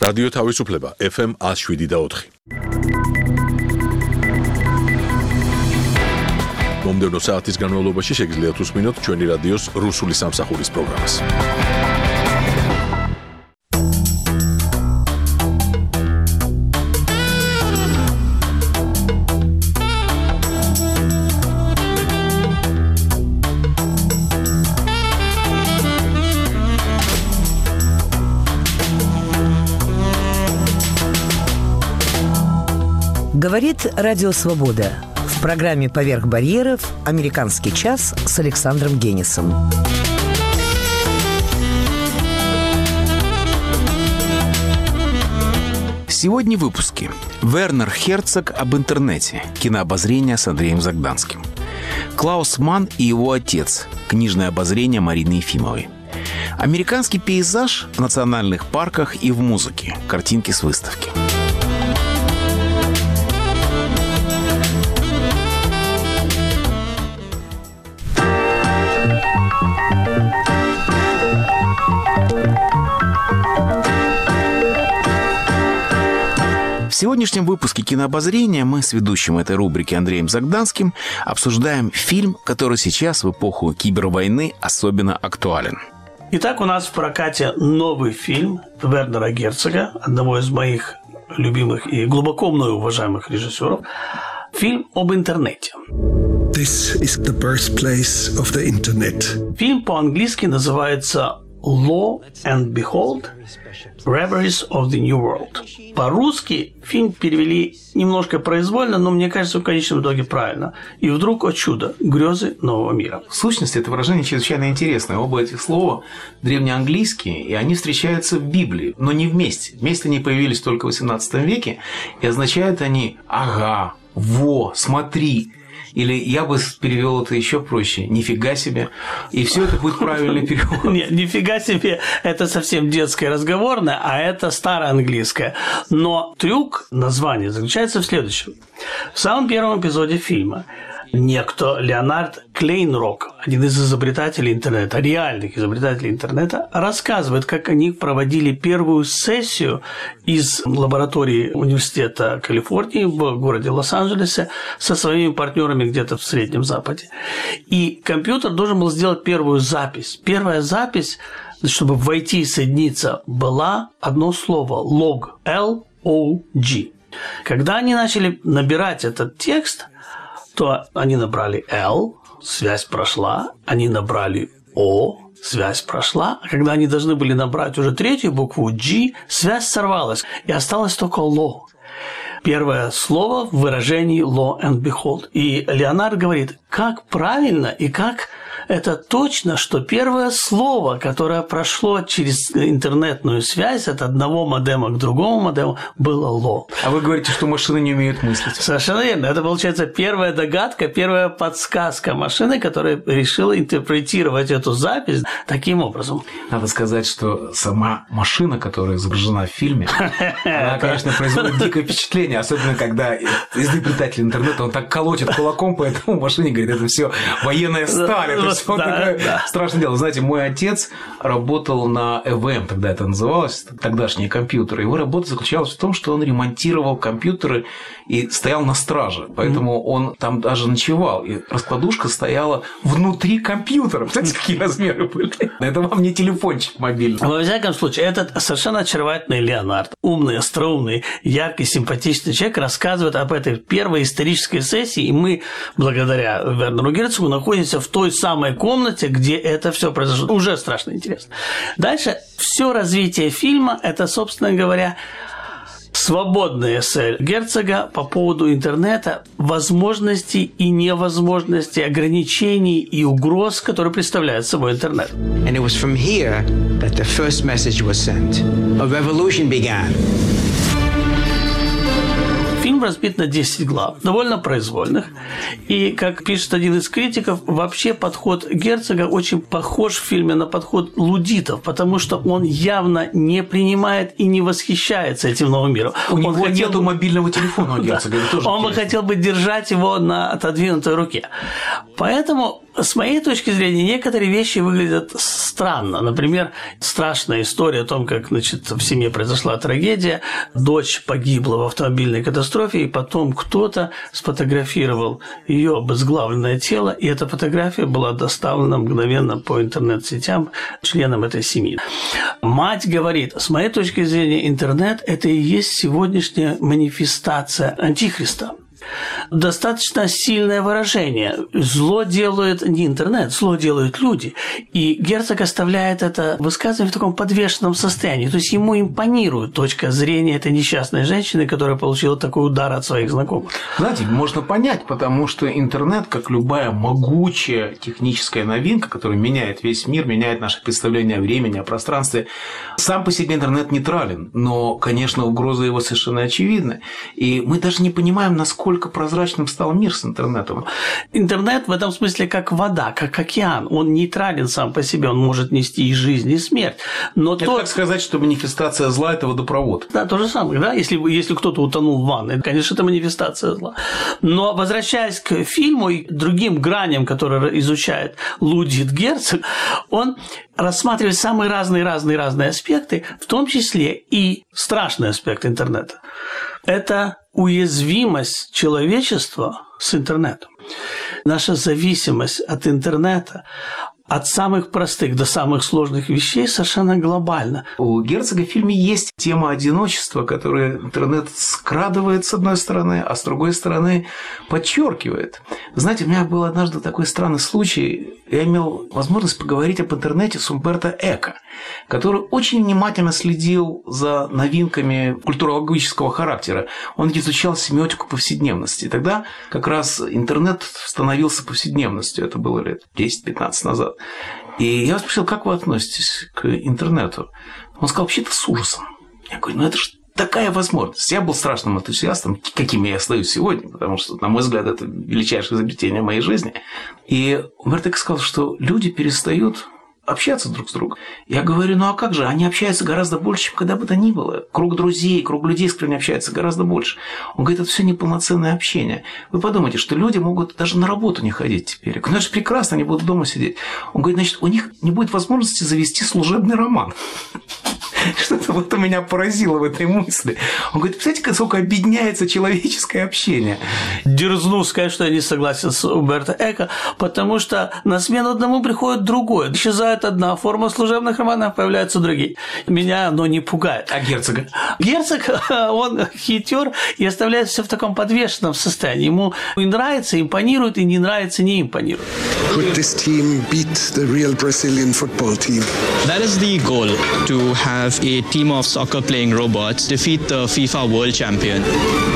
რადიო თავისუფლება FM 107.4. მომდევნო საათის განმავლობაში შეგიძლიათ უსმინოთ ჩვენი რადიოს რუსული სამსახურის პროგრამას. Говорит Радио Свобода. В программе «Поверх барьеров» «Американский час» с Александром Генисом. Сегодня в выпуске. Вернер Херцог об интернете. Кинообозрение с Андреем Загданским. Клаус Манн и его отец. Книжное обозрение Марины Ефимовой. Американский пейзаж в национальных парках и в музыке. Картинки с выставки. В сегодняшнем выпуске «Кинообозрения» мы с ведущим этой рубрики Андреем Загданским обсуждаем фильм, который сейчас в эпоху кибервойны особенно актуален. Итак, у нас в прокате новый фильм Вернера Герцога, одного из моих любимых и глубоко мною уважаемых режиссеров. Фильм об интернете. This is the birthplace of the internet. Фильм по-английски называется «Lo and Behold. Reveries of the New World». По-русски фильм перевели немножко произвольно, но мне кажется, в конечном итоге правильно. И вдруг, о чудо, грезы нового мира. В сущности, это выражение чрезвычайно интересное. Оба этих слова древнеанглийские, и они встречаются в Библии, но не вместе. Вместе они появились только в XVIII веке, и означают они «ага», «во», «смотри». Или я бы перевел это еще проще. Нифига себе. И все это будет правильный перевод. Нет, нифига себе. Это совсем детское разговорное, а это староанглийское. Но трюк названия заключается в следующем. В самом первом эпизоде фильма некто Леонард Клейнрок, один из изобретателей интернета, реальных изобретателей интернета, рассказывает, как они проводили первую сессию из лаборатории Университета Калифорнии в городе Лос-Анджелесе со своими партнерами где-то в Среднем Западе. И компьютер должен был сделать первую запись. Первая запись, чтобы войти и соединиться, была одно слово – лог, L-O-G. Когда они начали набирать этот текст, то они набрали L, связь прошла, они набрали O, связь прошла, а когда они должны были набрать уже третью букву G, связь сорвалась, и осталось только Lo. Первое слово в выражении Lo and Behold. И Леонард говорит, как правильно и как это точно, что первое слово, которое прошло через интернетную связь от одного модема к другому модему, было «ло». А вы говорите, что машины не умеют мыслить. Совершенно верно. Это, получается, первая догадка, первая подсказка машины, которая решила интерпретировать эту запись таким образом. Надо сказать, что сама машина, которая изображена в фильме, она, конечно, производит дикое впечатление, особенно когда изобретатель интернета, он так колотит кулаком по этому машине, говорит, это все военная сталь. Вот такое страшное дело. Знаете, мой отец работал на ЭВМ, тогда это называлось, тогдашние компьютеры. Его работа заключалась в том, что он ремонтировал компьютеры и стоял на страже. Поэтому он там даже ночевал. И раскладушка стояла внутри компьютера. Знаете, какие размеры были? Это вам не телефончик мобильный. Во всяком случае, этот совершенно очаровательный Леонард, умный, остроумный, яркий, симпатичный человек, рассказывает об этой первой исторической сессии. И мы, благодаря Вернеру Герцогу, находимся в той самой комнате, где это все произошло. Уже страшно интересно. Дальше все развитие фильма – это, собственно говоря, свободное эссе Герцога по поводу интернета, возможностей и невозможностей, ограничений и угроз, которые представляет собой интернет. And it was from here that the first message was sent. A revolution began. Фильм разбит на 10 глав, довольно произвольных. И, как пишет один из критиков, вообще подход Герцога очень похож в фильме на подход луддитов, потому что он явно не принимает и не восхищается этим новым миром. У него нету мобильного телефона у Герцога. Он бы хотел бы держать его на отодвинутой руке. Поэтому С моей точки зрения, некоторые вещи выглядят странно. Например, страшная история о том, как, значит, в семье произошла трагедия, дочь погибла в автомобильной катастрофе, и потом кто-то сфотографировал ее обезглавленное тело, и эта фотография была доставлена мгновенно по интернет-сетям членам этой семьи. Мать говорит, с моей точки зрения, интернет – это и есть сегодняшняя манифестация Антихриста. Достаточно сильное выражение. Зло делает не интернет, зло делают люди. И Герцог оставляет это высказывание в таком подвешенном состоянии. То есть ему импонирует точка зрения этой несчастной женщины, которая получила такой удар от своих знакомых. Знаете, можно понять, потому что интернет, как любая могучая техническая новинка, которая меняет весь мир, меняет наше представление о времени, о пространстве, сам по себе интернет нейтрален, но, конечно, угроза его совершенно очевидна. И мы даже не понимаем, насколько прозрачным стал мир с интернетом. Интернет в этом смысле как вода, как океан. Он нейтрален сам по себе, он может нести и жизнь, и смерть. Но это как сказать, что манифестация зла – это водопровод. Да, то же самое. Да? Если кто-то утонул в ванной, конечно, это манифестация зла. Но возвращаясь к фильму и другим граням, которые изучает Лудвиг Герцог, он рассматривает самые разные аспекты, в том числе и страшный аспект интернета. Это уязвимость человечества с интернетом. Наша зависимость от интернета, от самых простых до самых сложных вещей совершенно глобально. У Герцога в фильме есть тема одиночества, которую интернет скрадывает с одной стороны, а с другой стороны подчеркивает. Знаете, у меня был однажды такой странный случай. Я имел возможность поговорить об интернете с Умберто Эко, который очень внимательно следил за новинками культурологического характера. Он изучал семиотику повседневности. И тогда как раз интернет становился повседневностью. Это было лет 10-15 назад. И я спросил, как вы относитесь к интернету? Он сказал, вообще-то с ужасом. Я говорю, это же такая возможность. Я был страшным энтузиастом, каким я остаюсь сегодня, потому что, на мой взгляд, это величайшее изобретение моей жизни. И Умберто Эко сказал, что люди перестают общаться друг с другом. Я говорю, а как же? Они общаются гораздо больше, чем когда бы то ни было. Круг друзей, круг людей, с которыми общаются, гораздо больше. Он говорит, это все неполноценное общение. Вы подумайте, что люди могут даже на работу не ходить теперь. Я говорю, это же прекрасно, они будут дома сидеть. Он говорит, значит, у них не будет возможности завести служебный роман. Что-то вот меня поразило в этой мысли. Он говорит, представляете, сколько объединяется человеческое общение. Дерзну сказать, что я не согласен с Умберто Эко, потому что на смену одному приходит другое. Исчезает одна форма служебных романов, появляются другие. Меня оно не пугает. А Герцога? Герцог, он хитер и оставляет все в таком подвешенном состоянии. Ему и нравится, импонирует, и не нравится, не импонирует. Could this team beat the real Brazilian football team? That is the goal, to have a team of soccer-playing robots defeat the FIFA World Champion.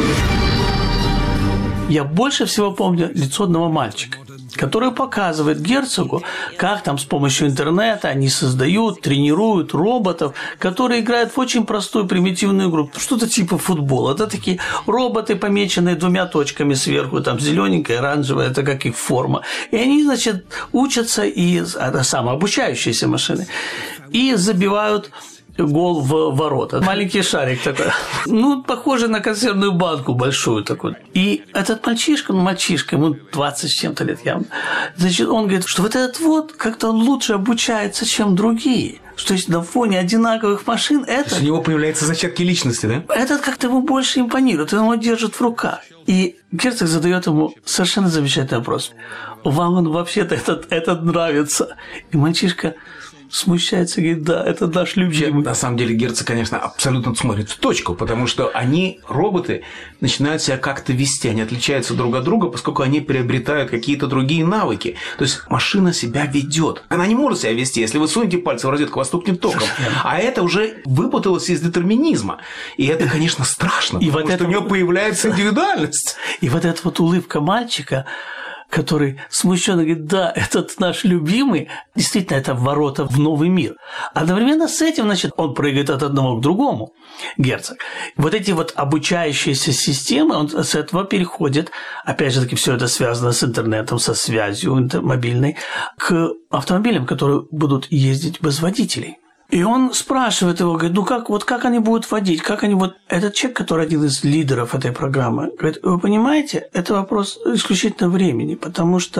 Я больше всего помню лицо одного мальчика, который показывает Герцогу, как там с помощью интернета они создают, тренируют роботов, которые играют в очень простую примитивную игру, что-то типа футбола. Это такие роботы, помеченные двумя точками сверху, там зелененькая, оранжевая, это как их форма. И они, значит, учатся, и это самообучающиеся машины, и забивают гол в ворота. Маленький шарик такой. Похоже на консервную банку большую такую. И этот мальчишка, ему 20 с чем-то лет явно, значит, он говорит, что вот этот вот как-то он лучше обучается, чем другие. Что есть на фоне одинаковых машин это... У него появляются зачатки личности, да? Этот как-то ему больше импонирует, он его держит в руках. И Герцог задает ему совершенно замечательный вопрос. Вам он вообще-то этот нравится? И мальчишка смущается, говорит, да, это наш любимый. На самом деле Герцог, конечно, абсолютно смотрит в точку, потому что они, роботы, начинают себя как-то вести, они отличаются друг от друга, поскольку они приобретают какие-то другие навыки. То есть машина себя ведет. Она не может себя вести, если вы сунете пальцы в розетку, вас стукнет током. А это уже выпуталось из детерминизма. И это, конечно, страшно, потому что у нее появляется индивидуальность. И вот эта вот улыбка мальчика, который смущенно говорит, да, этот наш любимый, действительно, это ворота в новый мир. Одновременно с этим, значит, он прыгает от одного к другому, Герцог. Вот эти вот обучающиеся системы, он с этого переходит, опять же таки, все это связано с интернетом, со связью мобильной, к автомобилям, которые будут ездить без водителей. И он спрашивает его, говорит, как они будут водить, Этот человек, который один из лидеров этой программы, говорит, вы понимаете, это вопрос исключительно времени, потому что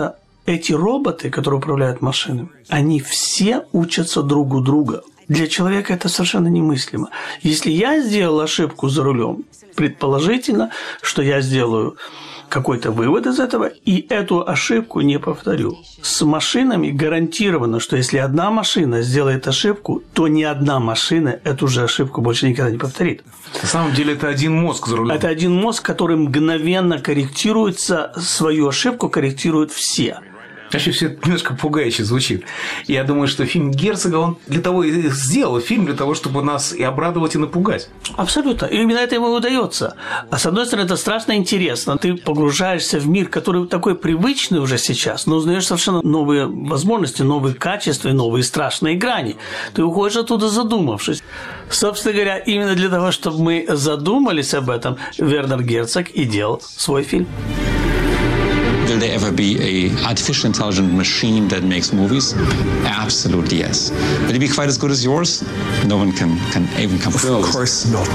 эти роботы, которые управляют машинами, они все учатся друг у друга. Для человека это совершенно немыслимо. Если я сделал ошибку за рулем, предположительно, что я сделаю какой-то вывод из этого и эту ошибку не повторю. С машинами гарантировано, что если одна машина сделает ошибку, то ни одна машина эту же ошибку больше никогда не повторит. На самом деле это один мозг за рулем. Это один мозг, который мгновенно корректируется, свою ошибку корректируют все. Вообще все это немножко пугающе звучит. Я думаю, что фильм Герцога, он для того и сделал фильм, для того, чтобы нас и обрадовать, и напугать. Абсолютно. И именно это ему удается. А с одной стороны, это страшно интересно. Ты погружаешься в мир, который такой привычный уже сейчас, но узнаешь совершенно новые возможности, новые качества и новые страшные грани. Ты уходишь оттуда задумавшись. Собственно говоря, именно для того, чтобы мы задумались об этом, Вернер Герцог и делал свой фильм. Will there ever be an artificial intelligent machine that makes movies? Absolutely yes. Will it be quite as good as yours? No one can even come close. Of course not.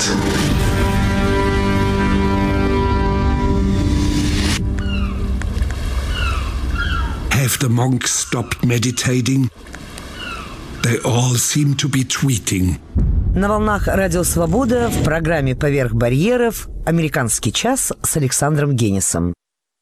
Have the monks stopped meditating? They all seem to be tweeting. На волнах Радио Свобода в программе «Поверх барьеров» «Американский час» с Александром Генисом.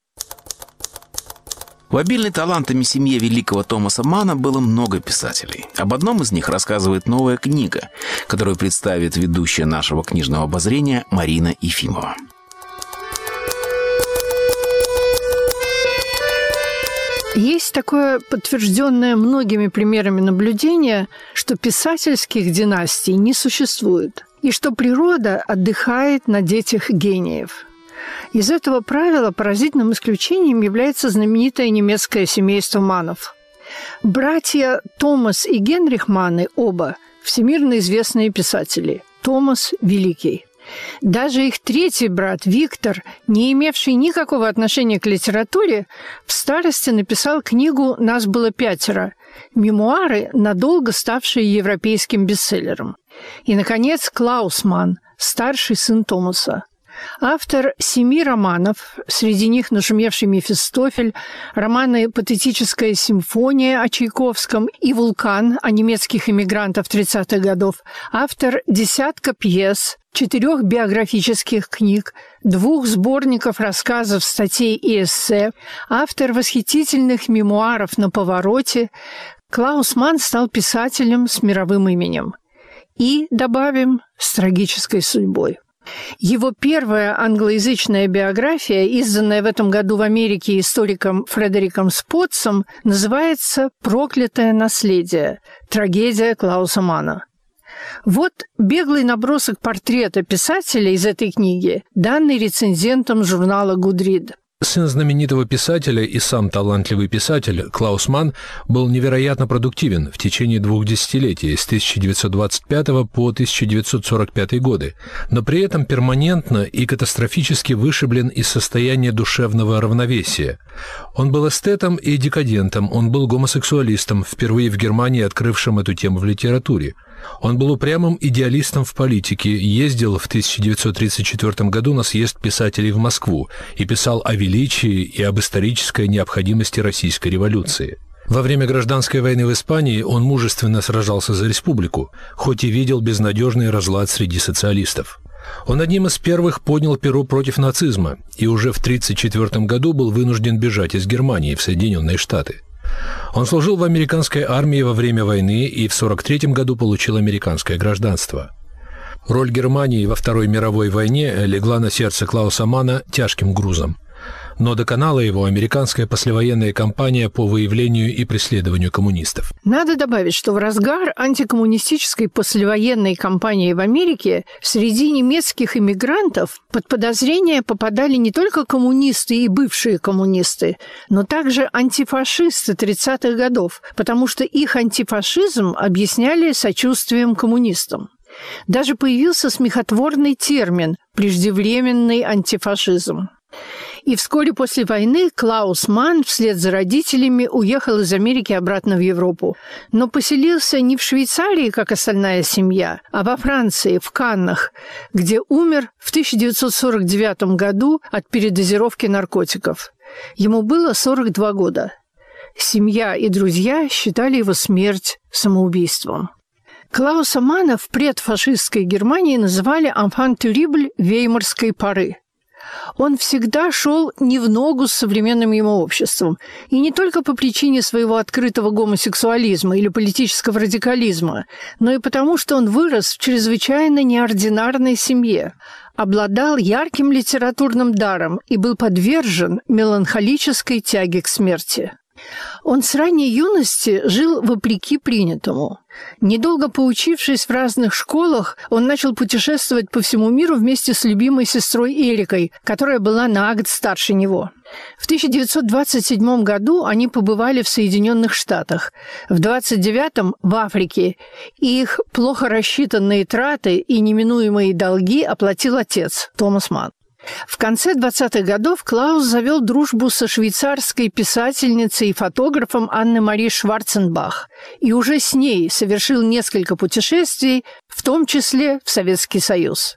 В обильной талантами семье великого Томаса Манна было много писателей. Об одном из них рассказывает новая книга, которую представит ведущая нашего книжного обозрения Марина Ефимова. Есть такое подтвержденное многими примерами наблюдение, что писательских династий не существует, и что природа отдыхает на детях гениев. Из этого правила поразительным исключением является знаменитое немецкое семейство Маннов. Братья Томас и Генрих Манны оба всемирно известные писатели. Томас – великий. Даже их третий брат Виктор, не имевший никакого отношения к литературе, в старости написал книгу «Нас было пятеро», мемуары, надолго ставшие европейским бестселлером. И, наконец, Клаус Манн, старший сын Томаса. Автор 7 романов, среди них нашумевший «Мефистофель», романы «Патетическая симфония» о Чайковском и «Вулкан» о немецких эмигрантах 30-х годов, автор десятка пьес, 4 биографических книг, 2 сборников рассказов, статей и эссе, автор восхитительных мемуаров «На повороте», Клаус Манн стал писателем с мировым именем. И, добавим, с трагической судьбой. Его первая англоязычная биография, изданная в этом году в Америке историком Фредериком Спотсом, называется «Проклятое наследие. Трагедия Клауса Манна». Вот беглый набросок портрета писателя из этой книги, данный рецензентом журнала Goodread. Сын знаменитого писателя и сам талантливый писатель Клаус Манн был невероятно продуктивен в течение 2 десятилетий, с 1925 по 1945 годы, но при этом перманентно и катастрофически вышиблен из состояния душевного равновесия. Он был эстетом и декадентом, он был гомосексуалистом, впервые в Германии открывшим эту тему в литературе. Он был упрямым идеалистом в политике, ездил в 1934 году на съезд писателей в Москву и писал о величии и об исторической необходимости российской революции. Во время гражданской войны в Испании он мужественно сражался за республику, хоть и видел безнадежный разлад среди социалистов. Он одним из первых поднял перо против нацизма и уже в 1934 году был вынужден бежать из Германии в Соединенные Штаты. Он служил в американской армии во время войны и в 1943 году получил американское гражданство. Роль Германии во Второй мировой войне легла на сердце Клауса Манна тяжким грузом. Но доконала его американская послевоенная кампания по выявлению и преследованию коммунистов. Надо добавить, что в разгар антикоммунистической послевоенной кампании в Америке среди немецких иммигрантов под подозрение попадали не только коммунисты и бывшие коммунисты, но также антифашисты 30-х годов, потому что их антифашизм объясняли сочувствием коммунистам. Даже появился смехотворный термин «преждевременный антифашизм». И вскоре после войны Клаус Манн вслед за родителями уехал из Америки обратно в Европу. Но поселился не в Швейцарии, как остальная семья, а во Франции, в Каннах, где умер в 1949 году от передозировки наркотиков. Ему было 42 года. Семья и друзья считали его смерть самоубийством. Клауса Манна в предфашистской Германии называли «enfant terrible» веймарской поры. Он всегда шел не в ногу с современным ему обществом. И не только по причине своего открытого гомосексуализма или политического радикализма, но и потому, что он вырос в чрезвычайно неординарной семье, обладал ярким литературным даром и был подвержен меланхолической тяге к смерти. Он с ранней юности жил вопреки принятому. Недолго поучившись в разных школах, он начал путешествовать по всему миру вместе с любимой сестрой Эрикой, которая была на год старше него. В 1927 году они побывали в Соединенных Штатах, в 1929 – в Африке, и их плохо рассчитанные траты и неминуемые долги оплатил отец, Томас Манн. В конце 20-х годов Клаус завел дружбу со швейцарской писательницей и фотографом Анной-Мари Шварценбах и уже с ней совершил несколько путешествий, в том числе в Советский Союз.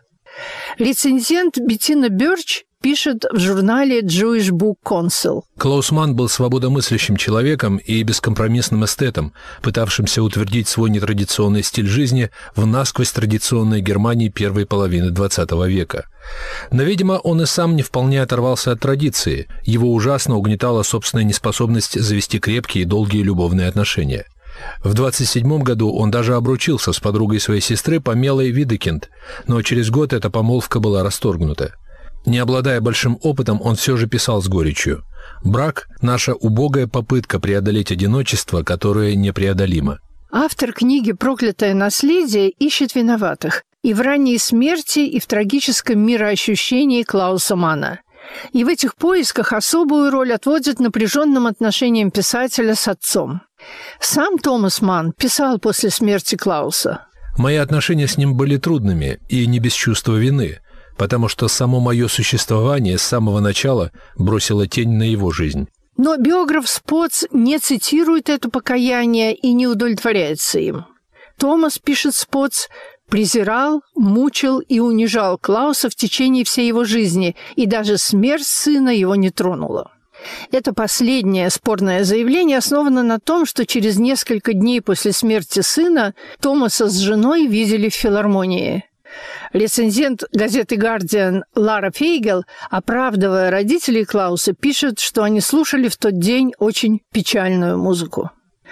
Рецензент Беттина Бёрч пишет в журнале Jewish Book Council. Клаус Манн был свободомыслящим человеком и бескомпромиссным эстетом, пытавшимся утвердить свой нетрадиционный стиль жизни в насквозь традиционной Германии первой половины XX века. Но, видимо, он и сам не вполне оторвался от традиции. Его ужасно угнетала собственная неспособность завести крепкие и долгие любовные отношения. В 1927 году он даже обручился с подругой своей сестры Памелой Видекинд, но через год эта помолвка была расторгнута. Не обладая большим опытом, он все же писал с горечью: «Брак – наша убогая попытка преодолеть одиночество, которое непреодолимо». Автор книги «Проклятое наследие» ищет виноватых и в ранней смерти, и в трагическом мироощущении Клауса Манна. И в этих поисках особую роль отводит напряженным отношениям писателя с отцом. Сам Томас Манн писал после смерти Клауса: «Мои отношения с ним были трудными и не без чувства вины, потому что само мое существование с самого начала бросило тень на его жизнь». Но биограф Спотс не цитирует это покаяние и не удовлетворяется им. Томас, пишет Спотс, презирал, мучил и унижал Клауса в течение всей его жизни, и даже смерть сына его не тронула. Это последнее спорное заявление основано на том, что через несколько дней после смерти сына Томаса с женой видели в филармонии. Рецензент газеты «Гардиан» Лара Фейгел, оправдывая родителей Клауса, пишет, что они слушали в тот день очень печальную музыку.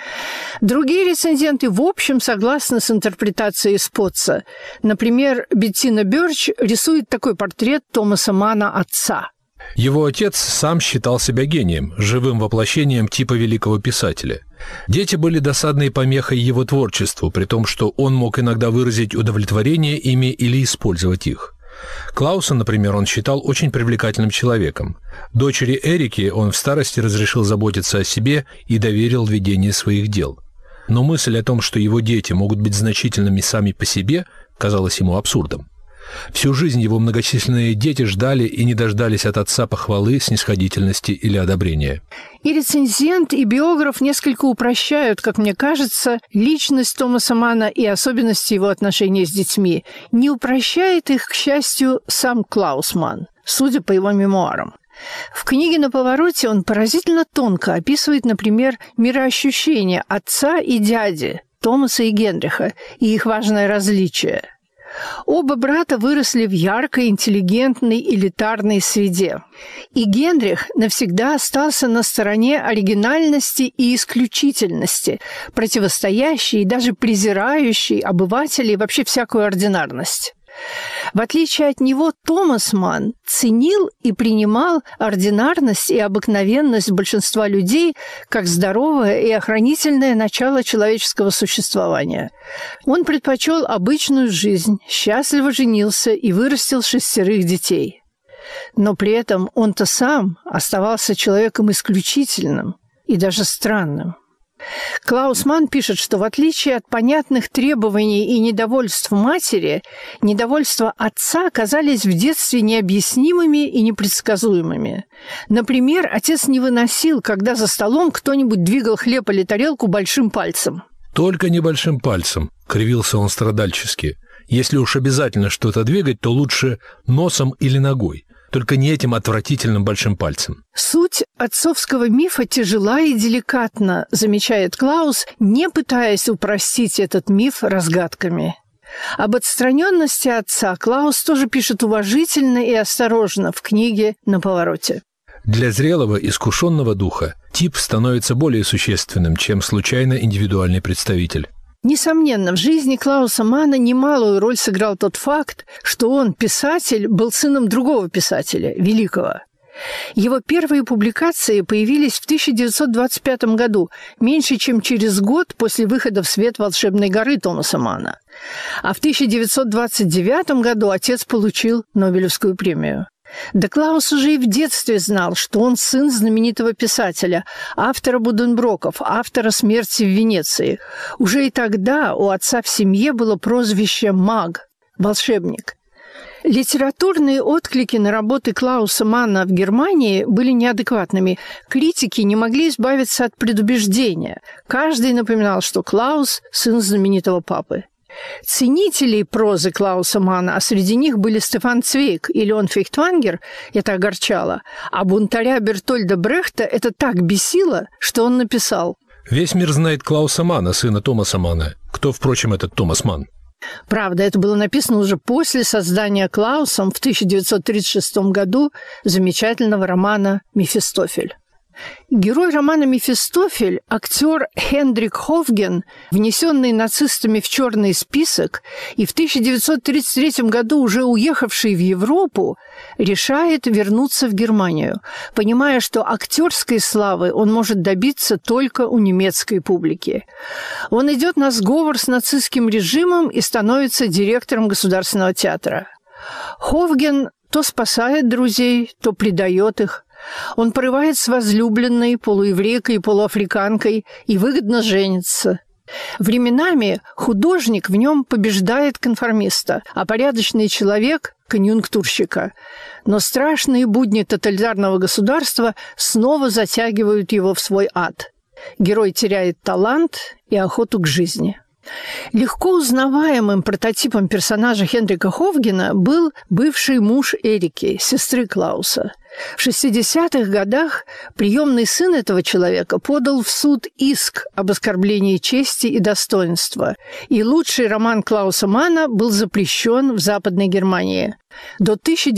Другие рецензенты в общем согласны с интерпретацией Спотса. Например, Беттина Бёрч рисует такой портрет Томаса Манна отца. Его отец сам считал себя гением, живым воплощением типа великого писателя. Дети были досадной помехой его творчеству, при том, что он мог иногда выразить удовлетворение ими или использовать их. Клауса, например, он считал очень привлекательным человеком. Дочери Эрике он в старости разрешил заботиться о себе и доверил ведение своих дел. Но мысль о том, что его дети могут быть значительными сами по себе, казалась ему абсурдом. Всю жизнь его многочисленные дети ждали и не дождались от отца похвалы, снисходительности или одобрения. И рецензент, и биограф несколько упрощают, как мне кажется, личность Томаса Манна и особенности его отношений с детьми. Не упрощает их, к счастью, сам Клаус Манн, судя по его мемуарам. В книге «На повороте» он поразительно тонко описывает, например, мироощущение отца и дяди, Томаса и Генриха, и их важное различие. Оба брата выросли в яркой, интеллигентной, элитарной среде. И Генрих навсегда остался на стороне оригинальности и исключительности, противостоящей и даже презирающей обывателей вообще всякую ординарность. В отличие от него, Томас Манн ценил и принимал ординарность и обыкновенность большинства людей как здоровое и охранительное начало человеческого существования. Он предпочел обычную жизнь, счастливо женился и вырастил 6 детей. Но при этом он-то сам оставался человеком исключительным и даже странным. Клаус Манн пишет, что в отличие от понятных требований и недовольств матери, недовольства отца казались в детстве необъяснимыми и непредсказуемыми. Например, отец не выносил, когда за столом кто-нибудь двигал хлеб или тарелку большим пальцем. «Только не большим пальцем», — кривился он страдальчески. «Если уж обязательно что-то двигать, то лучше носом или ногой. только не этим отвратительным большим пальцем. Суть отцовского мифа тяжела и деликатна, замечает Клаус, не пытаясь упростить этот миф разгадками. Об отстраненности отца Клаус тоже пишет уважительно и осторожно в книге «На повороте». Для зрелого, искушенного духа тип становится более существенным, чем случайно индивидуальный представитель. Несомненно, в жизни Клауса Манна немалую роль сыграл тот факт, что он, писатель, был сыном другого писателя, великого. Его первые публикации появились в 1925 году, меньше чем через год после выхода в свет «Волшебной горы» Томаса Манна. А в 1929 году отец получил Нобелевскую премию. Да Клаус уже и в детстве знал, что он сын знаменитого писателя, автора «Буденброков», автора «Смерти в Венеции». Уже и тогда у отца в семье было прозвище «маг» – «волшебник». Литературные отклики на работы Клауса Манна в Германии были неадекватными. Критики не могли избавиться от предубеждения. Каждый напоминал, что Клаус – сын знаменитого папы. Ценителей прозы Клауса Манна, а среди них были Стефан Цвейг и Леон Фейхтвангер, это огорчало, а бунтаря Бертольда Брехта это так бесило, что он написал: «Весь мир знает Клауса Манна, сына Томаса Манна. Кто, впрочем, этот Томас Манн?» Правда, это было написано уже после создания Клаусом в 1936 году замечательного романа «Мефистофель». Герой романа «Мефистофель», актер Хендрик Хофген, внесенный нацистами в черный список и в 1933 году уже уехавший в Европу, решает вернуться в Германию, понимая, что актерской славы он может добиться только у немецкой публики. Он идет на сговор с нацистским режимом и становится директором Государственного театра. Хофген то спасает друзей, то предает их. Он порывает с возлюбленной, полуеврейкой и полуафриканкой, и выгодно женится. Временами художник в нем побеждает конформиста, а порядочный человек – конъюнктурщика. Но страшные будни тоталитарного государства снова затягивают его в свой ад. Герой теряет талант и охоту к жизни. Легко узнаваемым прототипом персонажа Хендрика Хофгена был бывший муж Эрики, сестры Клауса. В 60-х годах приемный сын этого человека подал в суд иск об оскорблении чести и достоинства, и лучший роман Клауса Манна был запрещен в Западной Германии. До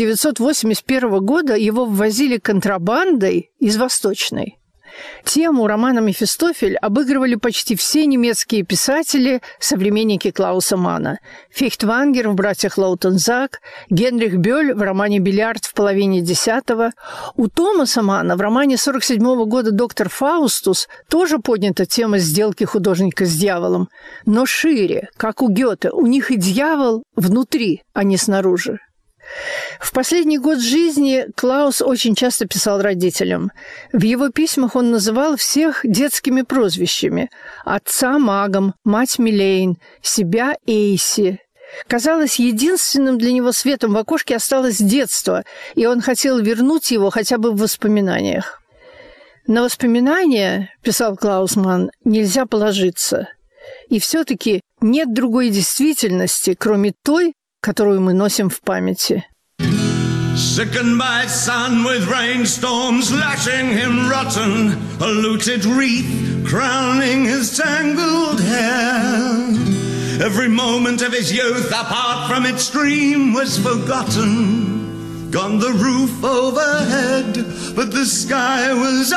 1981 года его ввозили контрабандой из Восточной. Тему романа «Мефистофель» обыгрывали почти все немецкие писатели, современники Клауса Манна. Фейхтвангер в «Братьях Лаутензак», Генрих Бёль в романе «Бильярд» в половине X. У Томаса Манна в романе 1947 года «Доктор Фаустус» тоже поднята тема сделки художника с дьяволом. Но шире, как у Гёте, у них и дьявол внутри, а не снаружи. В последний год жизни Клаус очень часто писал родителям. В его письмах он называл всех детскими прозвищами: отца магом, мать Милейн, себя Эйси. Казалось, единственным для него светом в окошке осталось детство, и он хотел вернуть его хотя бы в воспоминаниях. «На воспоминания, — писал Клаус Манн, — нельзя положиться. И все-таки нет другой действительности, кроме той, которую мы носим в памяти». Sickened by sun with rainstorms lashing him rotten, a looted wreath crowning his tangled hair. Every moment of his youth apart from its stream was forgotten. Gone the roof overhead, but the sky was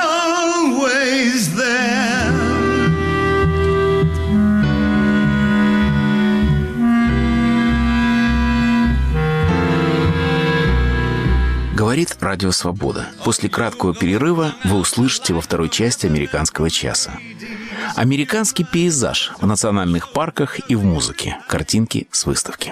always there. Говорит Радио Свобода. После краткого перерыва вы услышите во второй части «Американского часа». Американский пейзаж в национальных парках и в музыке. Картинки с выставки.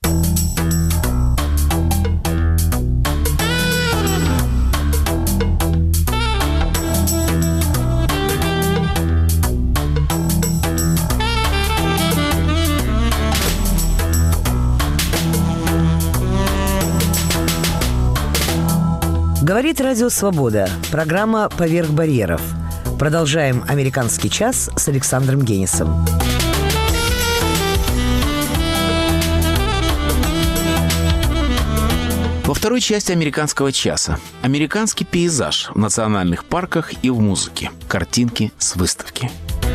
Говорит Радио Свобода. Программа «Поверх барьеров». Продолжаем «Американский час» с Александром Генисом. Во второй части «Американского часа» американский пейзаж в национальных парках и в музыке. Картинки с выставки.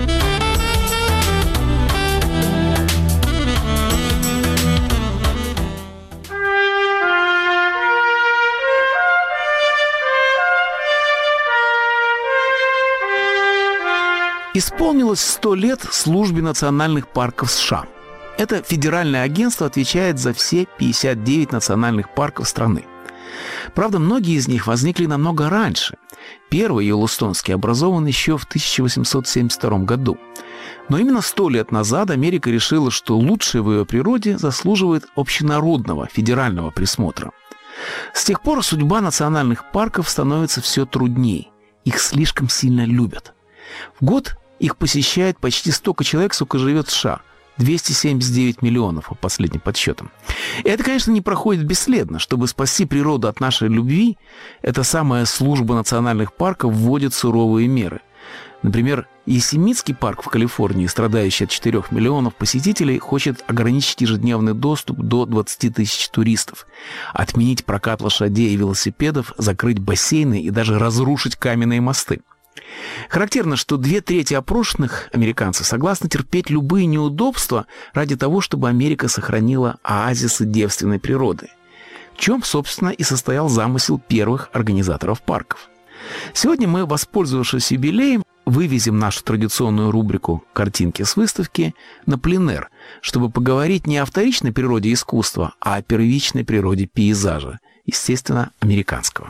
Исполнилось 100 лет службе национальных парков США. Это федеральное агентство отвечает за все 59 национальных парков страны. Правда, многие из них возникли намного раньше. Первый, Йеллоустонский, образован еще в 1872 году. Но именно 100 лет назад Америка решила, что лучшее в ее природе заслуживает общенародного федерального присмотра. С тех пор судьба национальных парков становится все труднее. Их слишком сильно любят. В год их посещает почти столько человек, сколько живет в США. 279 миллионов, по последним подсчетам. И это, конечно, не проходит бесследно. Чтобы спасти природу от нашей любви, эта самая служба национальных парков вводит суровые меры. Например, Йосемитский парк в Калифорнии, страдающий от 4 миллионов посетителей, хочет ограничить ежедневный доступ до 20 тысяч туристов, отменить прокат лошадей и велосипедов, закрыть бассейны и даже разрушить каменные мосты. Характерно, что 2/3 опрошенных американцев согласны терпеть любые неудобства ради того, чтобы Америка сохранила оазисы девственной природы, в чем, собственно, и состоял замысел первых организаторов парков. Сегодня мы, воспользовавшись юбилеем, вывезем нашу традиционную рубрику «Картинки с выставки» на пленэр, чтобы поговорить не о вторичной природе искусства, а о первичной природе пейзажа, естественно, американского.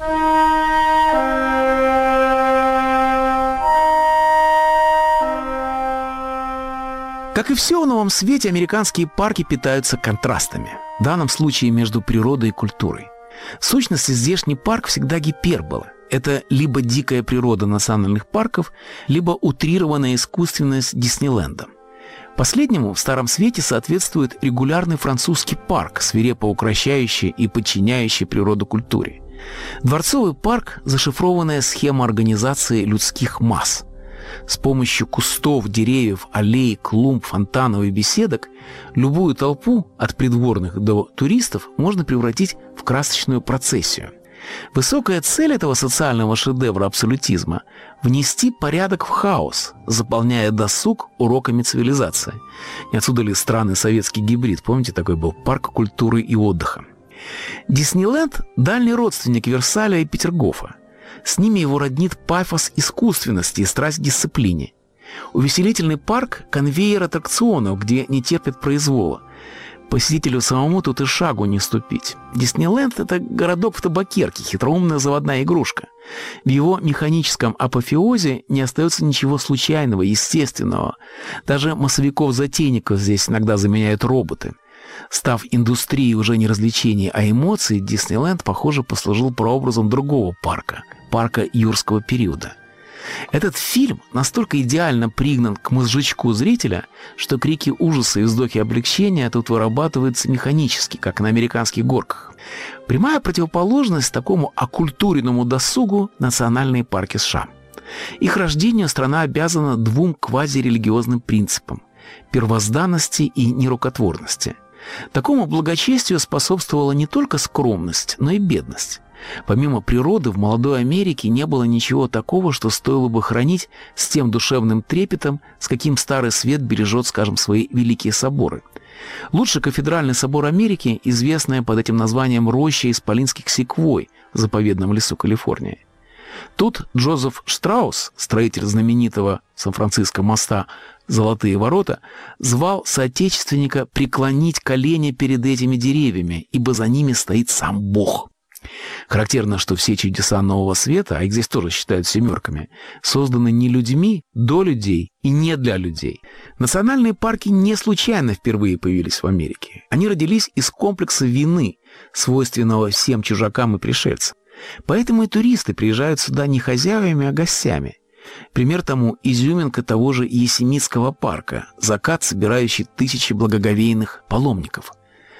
Как и все в новом свете, американские парки питаются контрастами, в данном случае между природой и культурой. В сущности, здешний парк всегда гипербола. Это либо дикая природа национальных парков, либо утрированная искусственность Диснейленда. Последнему в Старом Свете соответствует регулярный французский парк, свирепо укращающий и подчиняющий природу культуре. Дворцовый парк – зашифрованная схема организации людских масс. С помощью кустов, деревьев, аллей, клумб, фонтанов и беседок любую толпу, от придворных до туристов, можно превратить в красочную процессию. Высокая цель этого социального шедевра абсолютизма – внести порядок в хаос, заполняя досуг уроками цивилизации. И отсюда ли странный советский гибрид, помните, такой был парк культуры и отдыха. Диснейленд – дальний родственник Версаля и Петергофа. С ними его роднит пафос искусственности и страсть к дисциплине. Увеселительный парк – конвейер аттракционов, где не терпят произвола. Посетителю самому тут и шагу не ступить. Диснейленд – это городок в табакерке, хитроумная заводная игрушка. В его механическом апофеозе не остается ничего случайного, естественного. Даже массовиков-затейников здесь иногда заменяют роботы. Став индустрией уже не развлечений, а эмоций, Диснейленд, похоже, послужил прообразом другого парка – парка юрского периода. Этот фильм настолько идеально пригнан к мозжечку зрителя, что крики ужаса и вздохи облегчения тут вырабатываются механически, как на американских горках. Прямая противоположность такому окультуренному досугу – национальные парки США. Их рождению страна обязана двум квазирелигиозным принципам – первозданности и нерукотворности. Такому благочестию способствовала не только скромность, но и бедность. Помимо природы, в молодой Америке не было ничего такого, что стоило бы хранить с тем душевным трепетом, с каким Старый Свет бережет, скажем, свои великие соборы. Лучше кафедральный собор Америки, известная под этим названием роща исполинских секвой в заповедном лесу Калифорнии. Тут Джозеф Штраус, строитель знаменитого Сан-Франциско моста «Золотые ворота», звал соотечественника преклонить колени перед этими деревьями, ибо за ними стоит сам Бог. Характерно, что все чудеса Нового Света, а их здесь тоже считают семерками, созданы не людьми, до людей и не для людей. Национальные парки не случайно впервые появились в Америке. Они родились из комплекса вины, свойственного всем чужакам и пришельцам. Поэтому и туристы приезжают сюда не хозяевами, а гостями. Пример тому изюминка того же Йосемитского парка, закат, собирающий тысячи благоговейных паломников.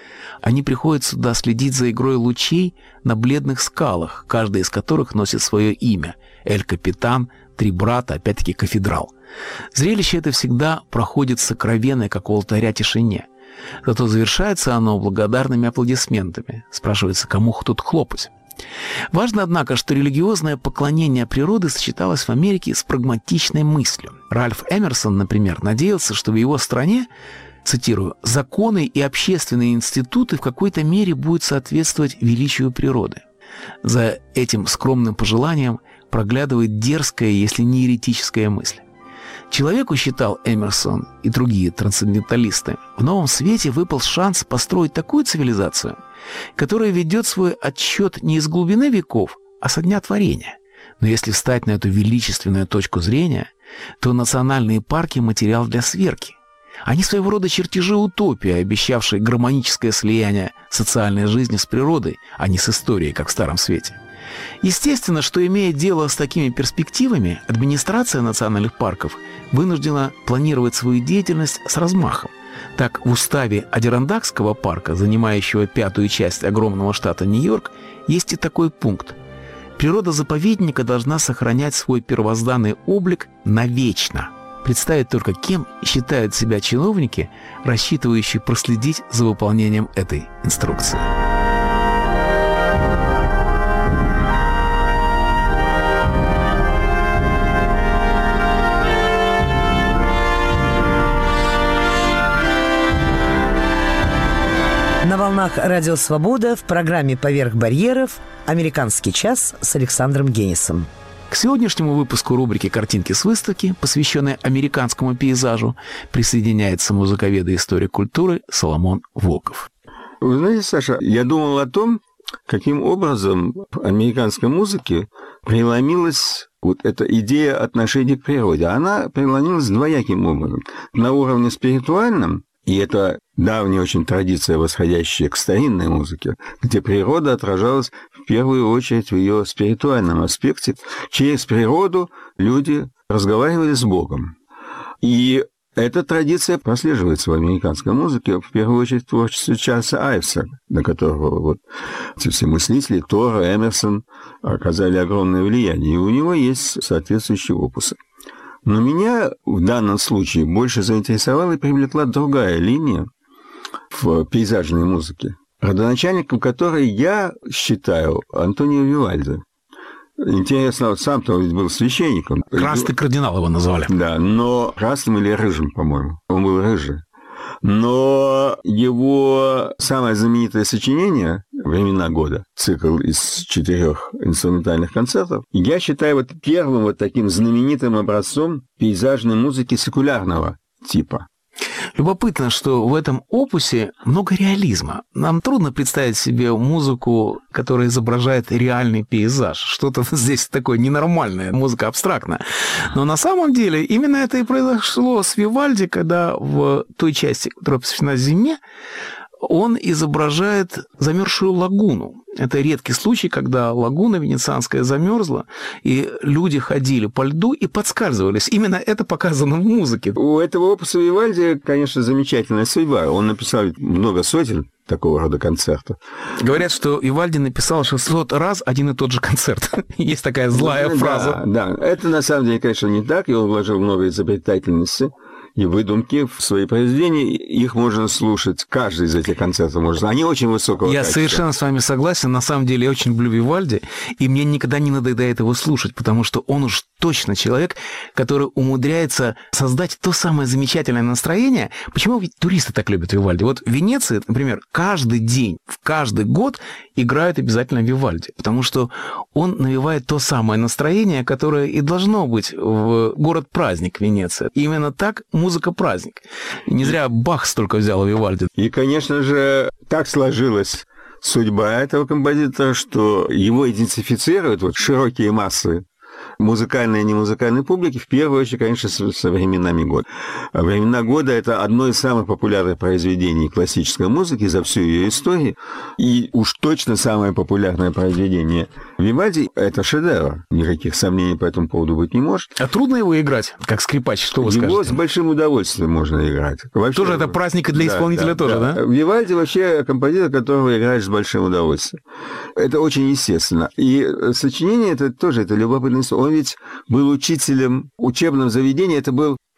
Они приходят сюда следить за игрой лучей на бледных скалах, каждая из которых носит свое имя – Эль-Капитан, Три брата, опять-таки кафедрал. Зрелище это всегда проходит сокровенное, как у алтаря, тишине. Зато завершается оно благодарными аплодисментами. Спрашивается, кому тут хлопать? Важно, однако, что религиозное поклонение природы сочеталось в Америке с прагматичной мыслью. Ральф Эмерсон, например, надеялся, что в его стране, цитирую, «законы и общественные институты в какой-то мере будут соответствовать величию природы». За этим скромным пожеланием проглядывает дерзкая, если не еретическая мысль. Человеку, считал Эмерсон и другие трансценденталисты, в новом свете выпал шанс построить такую цивилизацию, которая ведет свой отсчет не из глубины веков, а со дня творения. Но если встать на эту величественную точку зрения, то национальные парки – материал для сверки. Они своего рода чертежи утопии, обещавшие гармоническое слияние социальной жизни с природой, а не с историей, как в Старом Свете. Естественно, что, имея дело с такими перспективами, администрация национальных парков вынуждена планировать свою деятельность с размахом. Так, в уставе Адирондакского парка, занимающего 5-ю часть огромного штата Нью-Йорк, есть и такой пункт. Природа заповедника должна сохранять свой первозданный облик навечно. Представить только, кем считают себя чиновники, рассчитывающие проследить за выполнением этой инструкции. На волнах «Радио Свобода» в программе «Поверх барьеров» «Американский час» с Александром Генисом. К сегодняшнему выпуску рубрики «Картинки с выставки», посвященной американскому пейзажу, присоединяется музыковед и историк культуры Соломон Волков. Вы знаете, Саша, я думал о том, каким образом в американской музыке преломилась вот эта идея отношения к природе. Она преломилась двояким образом. На уровне спиритуальном, и это давняя очень традиция, восходящая к старинной музыке, где природа отражалась в первую очередь в ее спиритуальном аспекте. Через природу люди разговаривали с Богом. И эта традиция прослеживается в американской музыке, в первую очередь в творчестве Чарльза Айвса, на которого вот эти все мыслители, Тора, Эмерсон оказали огромное влияние. И у него есть соответствующие опусы. Но меня в данном случае больше заинтересовала и привлекла другая линия в пейзажной музыке, родоначальником которой я считаю Антонио Вивальди. Интересно, вот сам-то он ведь был священником. Красный кардинал его назвали. Да, но красным или рыжим, по-моему. Он был рыжий. Но его самое знаменитое сочинение «Времена года», цикл из 4 инструментальных концертов, я считаю вот первым вот таким знаменитым образцом пейзажной музыки секулярного типа. Любопытно, что в этом опусе много реализма. Нам трудно представить себе музыку, которая изображает реальный пейзаж. Что-то здесь такое ненормальное, музыка абстрактная. Но на самом деле именно это и произошло с Вивальди, когда в той части, которая посвящена зиме, он изображает замерзшую лагуну. Это редкий случай, когда лагуна венецианская замерзла, и люди ходили по льду и подскальзывались. Именно это показано в музыке. У этого опуса Вивальди, конечно, замечательная судьба. Он написал много сотен такого рода концертов. Говорят, что Вивальди написал 600 раз один и тот же концерт. Есть такая злая фраза. Да, это на самом деле, конечно, не так, и он вложил много изобретательности и выдумки в свои произведения. Их можно слушать, каждый из этих концертов можно. Они очень высокого качества. Я совершенно с вами согласен. На самом деле, я очень люблю Вивальди, и мне никогда не надоедает его слушать, потому что он уж точно человек, который умудряется создать то самое замечательное настроение. Почему ведь туристы так любят Вивальди? Вот в Венеции, например, каждый день, в каждый год играют обязательно Вивальди, потому что он навевает то самое настроение, которое и должно быть в город-праздник Венеция. И именно так музыка-праздник. Не зря Бах столько взял Вивальди. И, конечно же, так сложилась судьба этого композитора, что его идентифицируют вот широкие массы музыкальной и немузыкальной публики, в первую очередь, конечно, со временами года. «Времена года» — это одно из самых популярных произведений классической музыки за всю ее историю. И уж точно самое популярное произведение Вивальди — это шедевр. Никаких сомнений по этому поводу быть не может. А трудно его играть, как скрипач? Что вы скажете? Его с большим удовольствием можно играть. Вообще, тоже это праздник и для исполнителя тоже, да? Вивальди вообще композитор, которого играешь с большим удовольствием. Это очень естественно. И сочинение это тоже, это любопытно. Он ведь был учителем учебном заведении, это был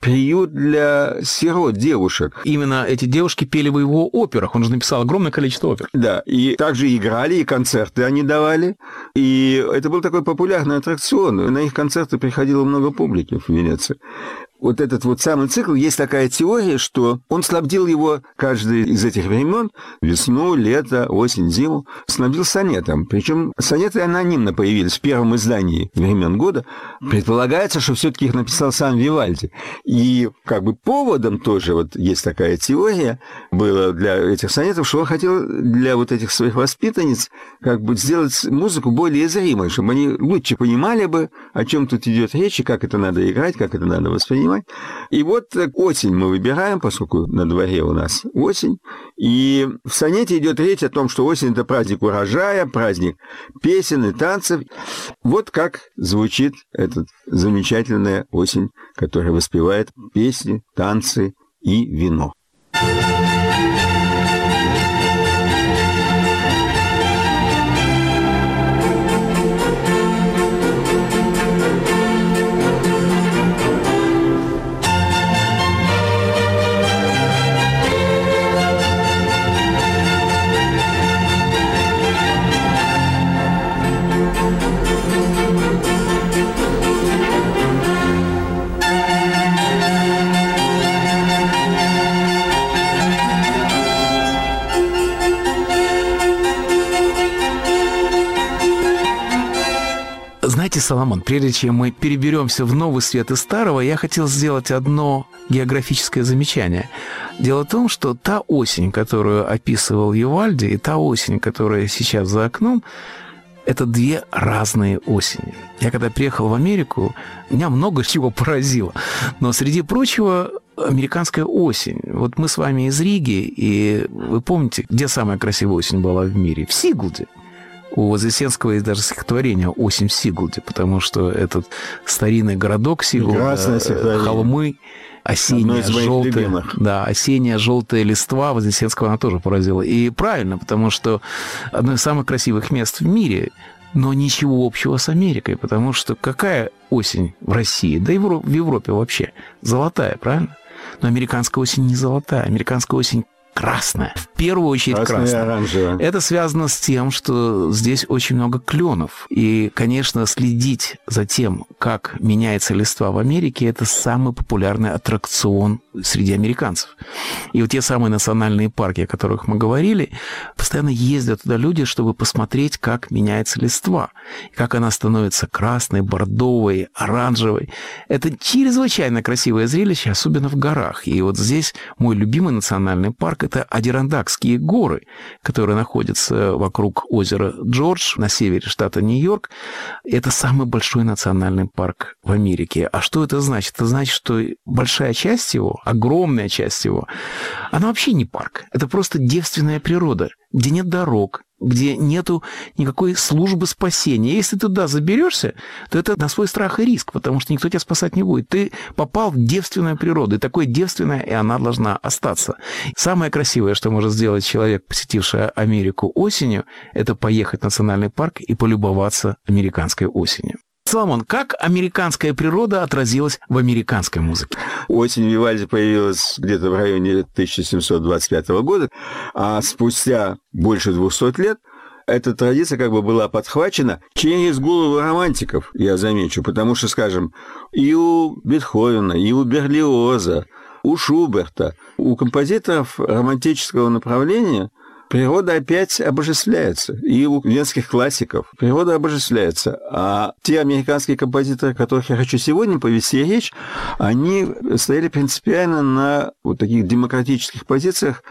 приют для сирот, девушек. Именно эти девушки пели в его операх. Он же написал огромное количество опер. Да, и также играли, и концерты они давали. И это был такой популярный аттракцион. На их концерты приходило много публики в Венеции. Вот этот вот самый цикл, есть такая теория, что он снабдил его каждый из этих времен, весну, лето, осень, зиму, снабдил сонетом. Причем сонеты анонимно появились в первом издании времен года. Предполагается, что все-таки их написал сам Вивальди. И как бы поводом тоже, вот есть такая теория, было для этих сонетов, что он хотел для вот этих своих воспитанниц как бы сделать музыку более зримой, чтобы они лучше понимали бы, о чем тут идет речь, и как это надо играть, как это надо воспринимать. И вот осень мы выбираем, поскольку на дворе у нас осень. И в сонете идет речь о том, что осень – это праздник урожая, праздник песен и танцев. Вот как звучит эта замечательная осень, которая воспевает песни, танцы и вино. Знаете, Соломон, прежде чем мы переберемся в новый свет из старого, я хотел сделать одно географическое замечание. Дело в том, что та осень, которую описывал Вивальди, и та осень, которая сейчас за окном, это две разные осени. Я когда приехал в Америку, меня много чего поразило. Но среди прочего, американская осень. Вот мы с вами из Риги, и вы помните, где самая красивая осень была в мире? В Сигулде. У Вознесенского есть даже стихотворение «Осень в Сигулде», потому что этот старинный городок Сигулда, холмы, осенняя желтая листва Вознесенского она тоже поразила. И правильно, потому что одно из самых красивых мест в мире, но ничего общего с Америкой, потому что какая осень в России, да и в Европе вообще? Золотая, правильно? Но американская осень не золотая, американская осень красная. В первую очередь красная. Это связано с тем, что здесь очень много кленов. И, конечно, следить за тем, как меняется листва в Америке, это самый популярный аттракцион среди американцев. И вот те самые национальные парки, о которых мы говорили, постоянно ездят туда люди, чтобы посмотреть, как меняется листва. Как она становится красной, бордовой, оранжевой. Это чрезвычайно красивое зрелище, особенно в горах. И вот здесь мой любимый национальный парк – это Адирондакские горы, которые находятся вокруг озера Джордж на севере штата Нью-Йорк. Это самый большой национальный парк в Америке. А что это значит? Это значит, что большая часть его, огромная часть его, она вообще не парк. Это просто девственная природа, где нет дорог, где нету никакой службы спасения. Если ты туда заберешься, то это на свой страх и риск, потому что никто тебя спасать не будет. Ты попал в девственную природу, и такое девственное, и она должна остаться. Самое красивое, что может сделать человек, посетивший Америку осенью, это поехать в национальный парк и полюбоваться американской осенью. Соломон, как американская природа отразилась в американской музыке? Осень Вивальди появилась где-то в районе 1725 года, а спустя больше 200 лет эта традиция как бы была подхвачена через голову романтиков, я замечу, потому что, скажем, и у Бетховена, и у Берлиоза, у Шуберта, у композиторов романтического направления природа опять обожествляется. И у венских классиков природа обожествляется. А те американские композиторы, о которых я хочу сегодня повести речь, они стояли принципиально на вот таких демократических позициях,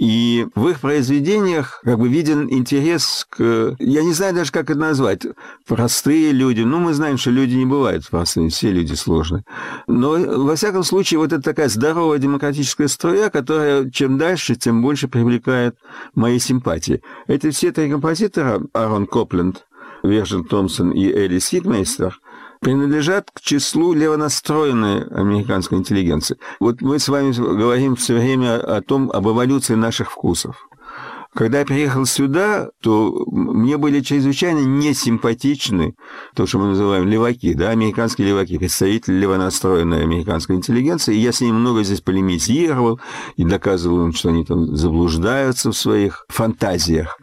и в их произведениях как бы виден интерес к... Я не знаю даже, как это назвать. Простые люди. Ну, мы знаем, что люди не бывают простыми, все люди сложные. Но, во всяком случае, вот это такая здоровая демократическая струя, которая чем дальше, тем больше привлекает мои симпатии. Это все три композитора, Аарон Копленд, Вирджин Томпсон и Элис Хитмейстер, принадлежат к числу левонастроенной американской интеллигенции. Вот мы с вами говорим все время об эволюции наших вкусов. Когда я приехал сюда, то мне были чрезвычайно несимпатичны то, что мы называем леваки, да, американские леваки, представители левонастроенной американской интеллигенции. И я с ними много здесь полемизировал и доказывал им, что они там заблуждаются в своих фантазиях.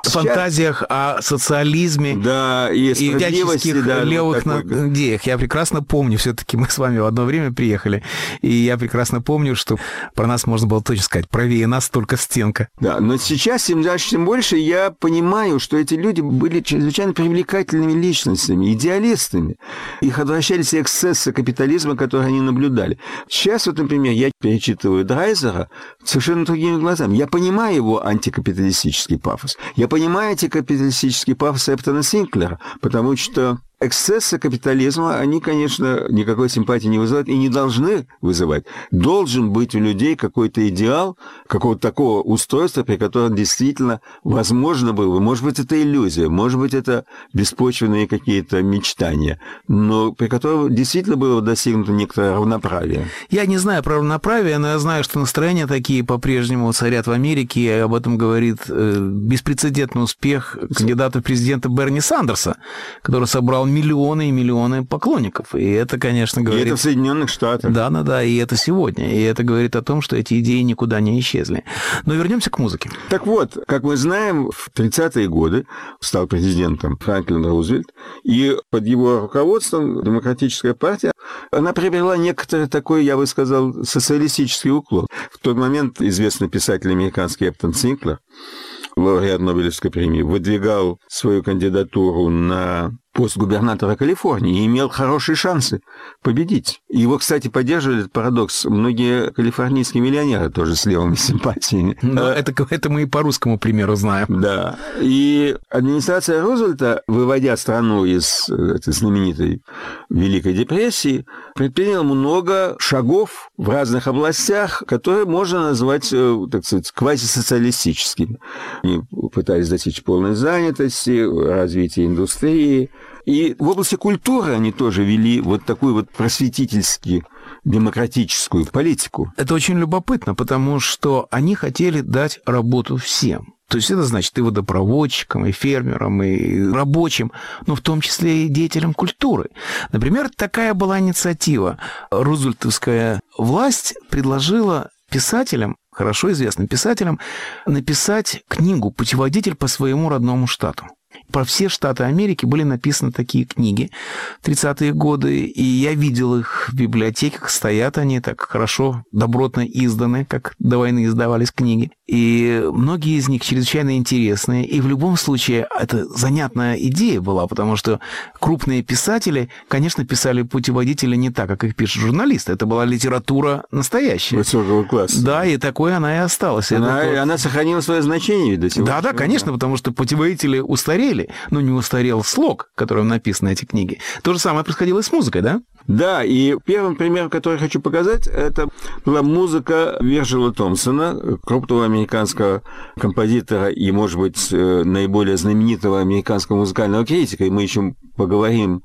О социализме, да, и всяческих да, левых идеях. Я прекрасно помню, все-таки мы с вами в одно время приехали, и я прекрасно помню, что про нас можно было точно сказать, правее нас только стенка. Да, но сейчас, тем дальше, тем больше, я понимаю, что эти люди были чрезвычайно привлекательными личностями, идеалистами. Их отвращали все эксцессы капитализма, которые они наблюдали. Сейчас, вот, например, я перечитываю Драйзера совершенно другими глазами. Я понимаю его антикапиталистический пафос. Я понимаю антикапиталистический пафос Эптона Синклера, потому что эксцессы капитализма, они, конечно, никакой симпатии не вызывают и не должны вызывать. Должен быть у людей какой-то идеал, какого-то такого устройства, при котором действительно возможно было. Может быть, это иллюзия, может быть, это беспочвенные какие-то мечтания, но при котором действительно было достигнуто некоторое равноправие. Я не знаю про равноправие, но я знаю, что настроения такие по-прежнему царят в Америке, и об этом говорит беспрецедентный успех кандидата в президенты Берни Сандерса, который собрал миллионы и миллионы поклонников. И это, конечно, говорит... И это в Соединенных Штатах. Да, и это сегодня. И это говорит о том, что эти идеи никуда не исчезли. Но вернемся к музыке. Так вот, как мы знаем, в 30-е годы стал президентом Франклин Рузвельт, и под его руководством Демократическая партия, она приобрела некоторый такой, я бы сказал, социалистический уклон. В тот момент известный писатель американский Эптон Синклер, лауреат Нобелевской премии, выдвигал свою кандидатуру на пост губернатора Калифорнии и имел хорошие шансы победить. Его, кстати, поддерживали, этот парадокс, многие калифорнийские миллионеры тоже с левыми симпатиями. Но это мы и по русскому примеру знаем. Да. И администрация Рузвельта, выводя страну из этой знаменитой Великой депрессии, предприняла много шагов в разных областях, которые можно назвать, так сказать, квазисоциалистическими. Они пытались достичь полной занятости, развития индустрии. И в области культуры они тоже вели вот такую вот просветительски демократическую политику. Это очень любопытно, потому что они хотели дать работу всем. То есть это значит и водопроводчикам, и фермерам, и рабочим, но в том числе и деятелям культуры. Например, такая была инициатива. Рузвельтовская власть предложила писателям, хорошо известным писателям, написать книгу «Путеводитель по своему родному штату». Про все штаты Америки были написаны такие книги в 30-е годы, и я видел их в библиотеках, стоят они так хорошо, добротно изданы, как до войны издавались книги. И многие из них чрезвычайно интересные, и в любом случае это занятная идея была, потому что крупные писатели, конечно, писали путеводители не так, как их пишут журналисты. Это была литература настоящая. Высокого класса. Да, и такой она и осталась. Она сохранила свое значение до сих пор. Да, конечно, потому что путеводители устарели, но не устарел слог, которым написаны эти книги. То же самое происходило и с музыкой, да? Да, и первым примером, который хочу показать, это была музыка Вирджила Томпсона, крупного американского композитора и, может быть, наиболее знаменитого американского музыкального критика. И мы еще поговорим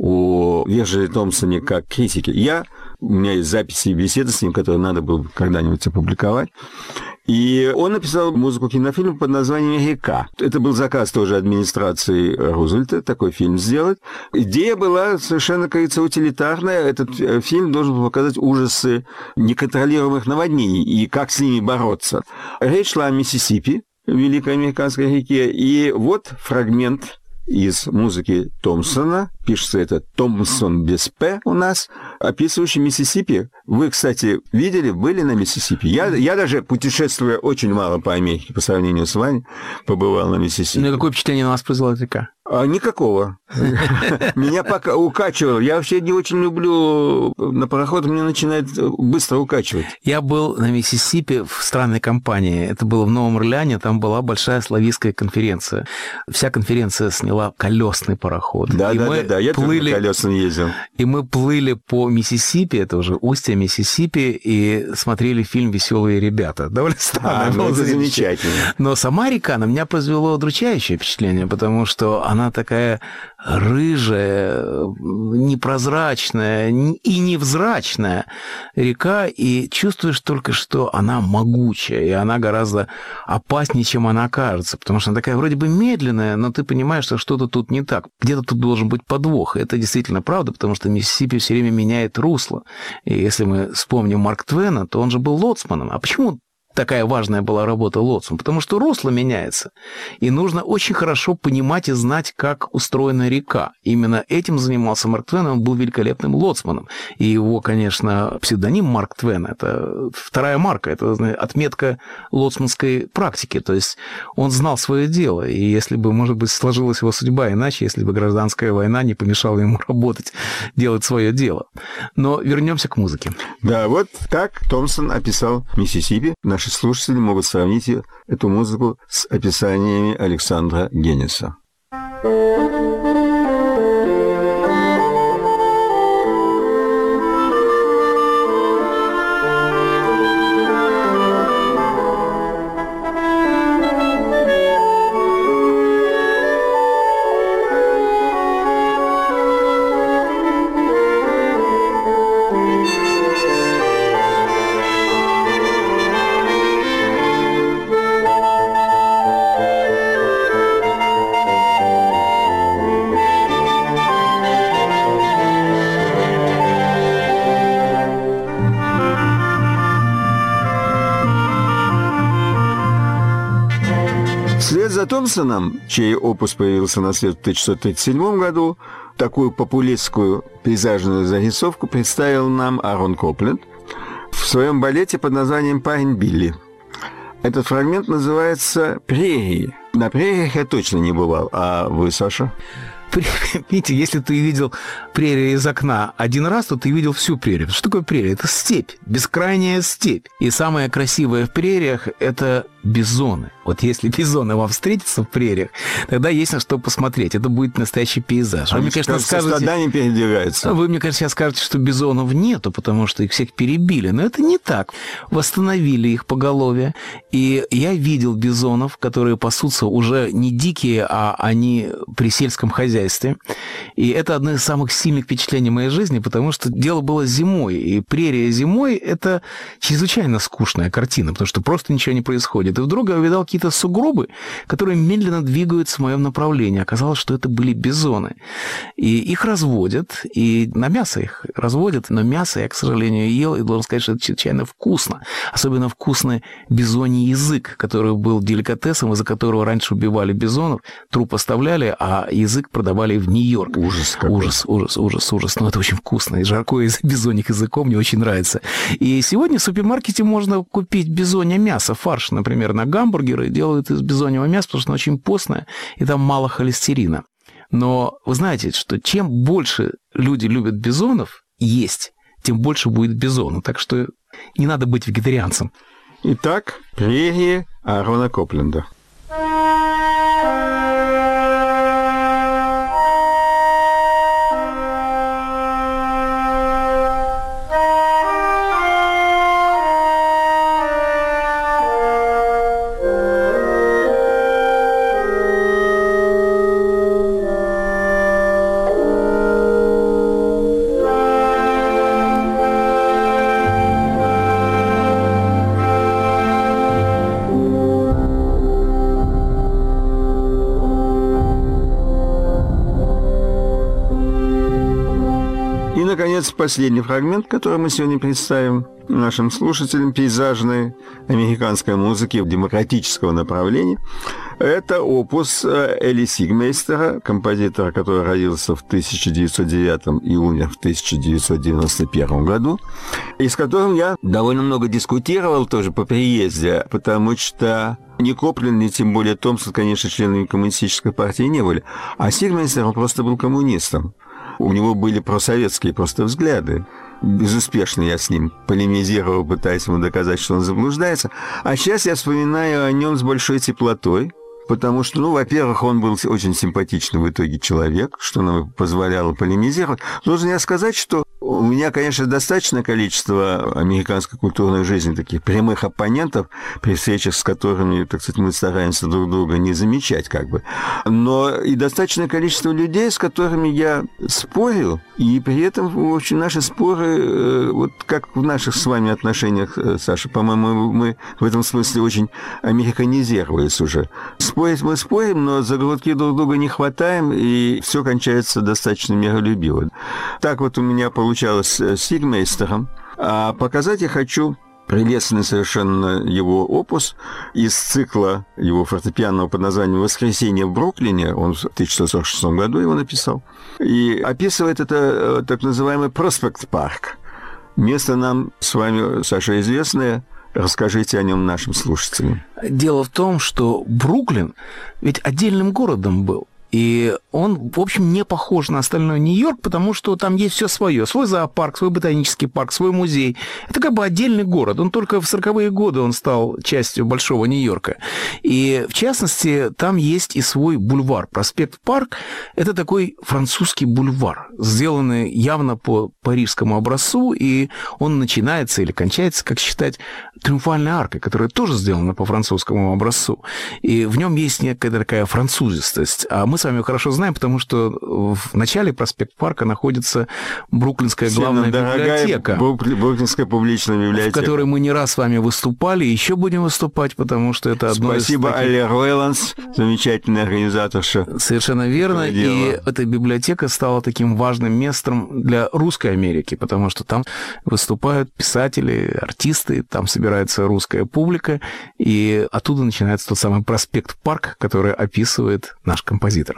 о Вирджиле Томпсоне как критике. У меня есть записи и беседы с ним, которые надо было когда-нибудь опубликовать. И он написал музыку кинофильма под названием «Река». Это был заказ тоже администрации Рузвельта, такой фильм сделать. Идея была совершенно, как говорится, утилитарная. Этот фильм должен был показать ужасы неконтролируемых наводнений и как с ними бороться. Речь шла о Миссисипи, великой американской реке. И вот фрагмент из музыки Томпсона, пишется это Томпсон без «п» у нас, описывающий Миссисипи. Вы, кстати, видели, были на Миссисипи? Я даже, путешествуя очень мало по Америке, по сравнению с вами, побывал на Миссисипи. Ну и какое впечатление на вас произвела эта река? Никакого. Меня пока укачивало. Я вообще не очень люблю на пароход, меня начинает быстро укачивать. Я был на Миссисипи в странной компании. Это было в Новом Орлеане, там была большая славистская конференция. Вся конференция сняла колесный пароход. Да, я тоже колесным ездил. И мы плыли по Миссисипи, это уже устье Миссисипи, и смотрели фильм «Веселые ребята». Довольно странно. Это замечательно. Но сама река на меня произвела удручающее впечатление, потому что она такая рыжая, непрозрачная и невзрачная река, и чувствуешь только, что она могучая, и она гораздо опаснее, чем она кажется, потому что она такая вроде бы медленная, но ты понимаешь, что что-то тут не так, где-то тут должен быть подвох. И это действительно правда, потому что Миссисипи все время меняет русло. И если мы вспомним Марк Твена, то он же был лоцманом. А почему такая важная была работа лоцмана? Потому что русло меняется, и нужно очень хорошо понимать и знать, как устроена река. Именно этим занимался Марк Твен, он был великолепным лоцманом. И его, конечно, псевдоним Марк Твен – это вторая марка, это отметка лоцманской практики. То есть он знал свое дело, и если бы, может быть, сложилась его судьба иначе, если бы гражданская война не помешала ему работать, делать свое дело. Но вернемся к музыке. Да, вот так Томпсон описал Миссисипи. Наши слушатели могут сравнить эту музыку с описаниями Александра Генниса. Вслед за Томпсоном, чей опус появился на свет в 1937 году, такую популистскую пейзажную зарисовку представил нам Аарон Копленд в своем балете под названием «Парень Билли». Этот фрагмент называется «Прерии». На прериях я точно не бывал. А вы, Саша? Видите, если ты видел прерию из окна один раз, то ты видел всю прерию. Что такое прерия? Это степь, бескрайняя степь. И самое красивое в прериях – это бизоны. Вот если бизоны вам встретятся в прериях, тогда есть на что посмотреть. Это будет настоящий пейзаж. Вы мне, конечно, скажете, стадами передвигаются. Вы мне, конечно, сейчас скажете, что бизонов нету, потому что их всех перебили. Но это не так. Восстановили их поголовье. И я видел бизонов, которые пасутся уже не дикие, а они при сельском хозяйстве. И это одно из самых сильных впечатлений моей жизни, потому что дело было зимой. И прерия зимой – это чрезвычайно скучная картина, потому что просто ничего не происходит. И вдруг я увидал какие-то сугробы, которые медленно двигаются в моем направлении. Оказалось, что это были бизоны. И их разводят, и на мясо их разводят. Но мясо я, к сожалению, ел, и должен сказать, что это чрезвычайно вкусно. Особенно вкусный бизоний язык, который был деликатесом, из-за которого раньше убивали бизонов, труп оставляли, а язык продавали в Нью-Йорк. Ужас какой. Ужас. Но это очень вкусно. И жаркое из бизоньих языком мне очень нравится. И сегодня в супермаркете можно купить бизонье мясо, фарш, например, на гамбургеры, делают из бизоньего мяса, потому что оно очень постное, и там мало холестерина. Но вы знаете, что чем больше люди любят бизонов есть, тем больше будет бизона. Так что не надо быть вегетарианцем. Итак, прерии Аарона Копленда. И, наконец, последний фрагмент, который мы сегодня представим нашим слушателям пейзажной американской музыки демократического направления. Это опус Эли Сигмейстера, композитора, который родился в 1909 и умер в 1991 году, и с которым я довольно много дискутировал тоже по приезде, потому что ни Копленд, ни тем более Томпсон, конечно, членами коммунистической партии не были, а Сигмейстер, он просто был коммунистом. У него были просоветские просто взгляды. Безуспешно я с ним полемизировал, пытаясь ему доказать, что он заблуждается. А сейчас я вспоминаю о нем с большой теплотой, потому что, во-первых, он был очень симпатичный в итоге человек, что нам позволяло полемизировать. Должен я сказать, что У меня, конечно, достаточное количество американской культурной жизни, таких прямых оппонентов, при встречах с которыми, так сказать, мы стараемся друг друга не замечать, как бы. Но и достаточное количество людей, с которыми я спорил, и при этом, в общем, наши споры, вот как в наших с вами отношениях, Саша, по-моему, мы в этом смысле очень американизировались уже. Спорить мы спорим, но за грудки друг друга не хватаем, и все кончается достаточно миролюбиво. Так вот у меня получалось с Сигмейстером. А показать я хочу прелестный совершенно его опус из цикла его фортепианного под названием «Воскресенье в Бруклине». Он в 1946 году его написал. И описывает это так называемый Проспект-парк. Место нам с вами, Саша, известное. Расскажите о нем нашим слушателям. Дело в том, что Бруклин ведь отдельным городом был. И он, в общем, не похож на остальной Нью-Йорк, потому что там есть все свое. Свой зоопарк, свой ботанический парк, свой музей. Это как бы отдельный город. Он только в 40-е годы он стал частью большого Нью-Йорка. И, в частности, там есть и свой бульвар. Проспект Парк – это такой французский бульвар, сделанный явно по парижскому образцу, и он начинается или кончается, как считать, Триумфальной аркой, которая тоже сделана по французскому образцу. И в нем есть некая такая французистость. А мы с вами хорошо знаем, потому что в начале проспект Парка находится Бруклинская главная библиотека. Бруклинская публичная библиотека. В которой мы не раз с вами выступали, и еще будем выступать, потому что это одно из Спасибо, Али Ройландс, замечательная организаторша. Совершенно верно. И эта библиотека стала таким важным местом для русской Америки, потому что там выступают писатели, артисты, там собирается русская публика, и оттуда начинается тот самый проспект Парк, который описывает наш композитор.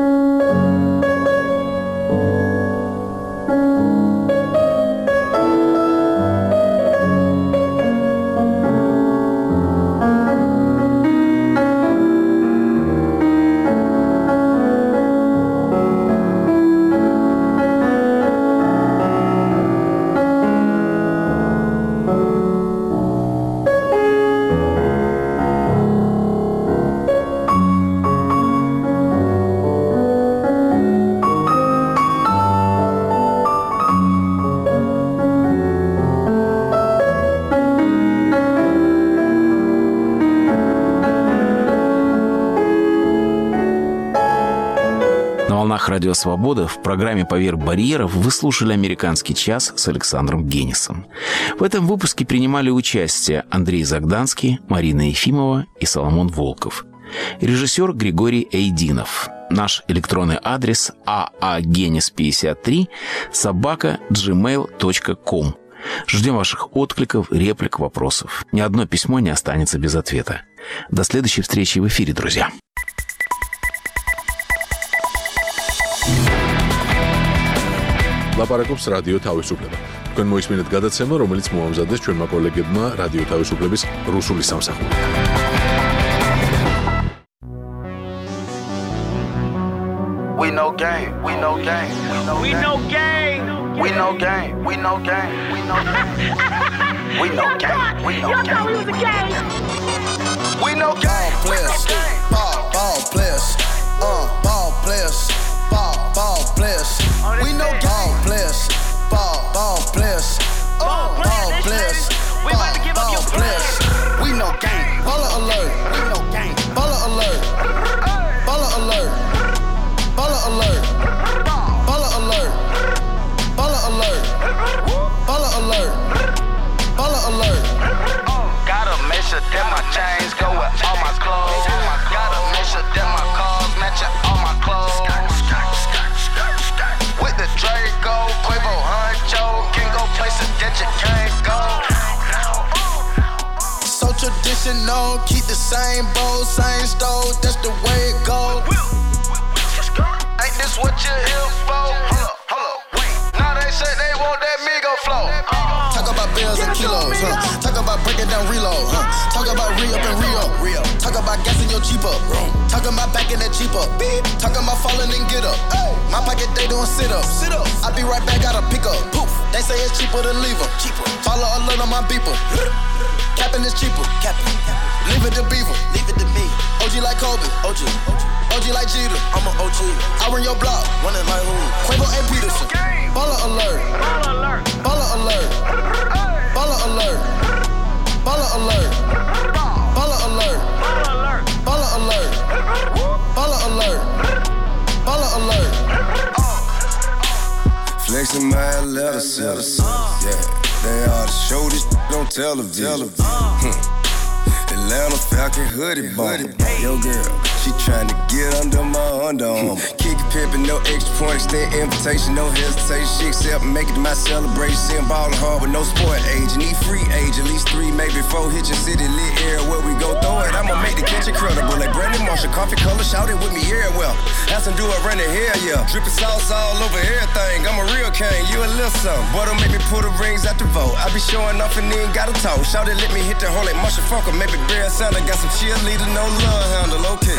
Радио «Свобода» в программе «Поверх барьеров» вы слушали «Американский час» с Александром Генисом. В этом выпуске принимали участие Андрей Загданский, Марина Ефимова и Соломон Волков. Режиссер Григорий Эйдинов. Наш электронный адрес aagenis53@gmail.com. Ждем ваших откликов, реплик, вопросов. Ни одно письмо не останется без ответа. До следующей встречи в эфире, друзья. ლაპარაკობს რადიო თავისუფლება. თქვენ მოისმინეთ გადაცემა, რომელიც მოამზადეს ჩვენმა კოლეგებმა რადიო თავისუფლების რუსული სამსახურიდან. We know game, we know game, we know game, we know game, we know game, we know game, we know game, we know game. Y'all thought we was a game. We know game players, ball players, ball players. Ball players, we know ball players, ball players, ball players, we about to give up your players. We know game, baller alert, we know game, baller alert, baller alert, baller alert, baller alert, baller alert, baller alert, baller alert. Gotta make sure that my chains go with all my clothes. Gotta make sure that my cars matching all my clothes. With the Draco, Quavo, Huncho, can go places that you can't go. So traditional, keep the same bowl, same stove, that's the way it go. Ain't this what you here for? Hold up, wait. Now they say they want that Migo flow. Talk about bills and kilos, Talk about breaking down reload, Talk about re-up and re-up, Talk about gassing your Jeep up, Talking about backing that Jeep up, Talking about falling and get up, My pocket they doing sit-ups, I be right back, gotta pick up, poof. They say it's cheaper to leave them, Follow alert on my beeper, Capping is cheaper, Leave it to Beaver, leave it to me, OG OG like Kobe, OG like Jeter, I'm an OG. I run your block, running like who? Quavo A. Peterson. Baller alert. Baller alert. Baller alert. Baller alert. Baller alert. Baller alert. Baller alert. Baller alert. Flexing my letters, yeah. They ought to show this on television. Atlanta Falcon hoodie bomb. Yo girl, she tryna get under my underarm. Kick it pimpin', no extra point, extend invitation, no hesitation. She accept and make it to my celebration. Ballin' hard with no sport age. You need free age, at least 3, maybe 4. Hit your city lit area where we go throw it. I'ma make the catch incredible. Like Brandon Marshall, coffee color, shout it with me here well. Ask him do I run the hair, yeah. Drippin' sauce all over everything. I'm a real king, you a little something. Boy, don't make me pull the rings out the vote. I be showing off and then gotta talk. Shout it, let me hit the hole like Marshall Funker. Maybe Bear Sandler got some cheerleader, no love handle. Okay.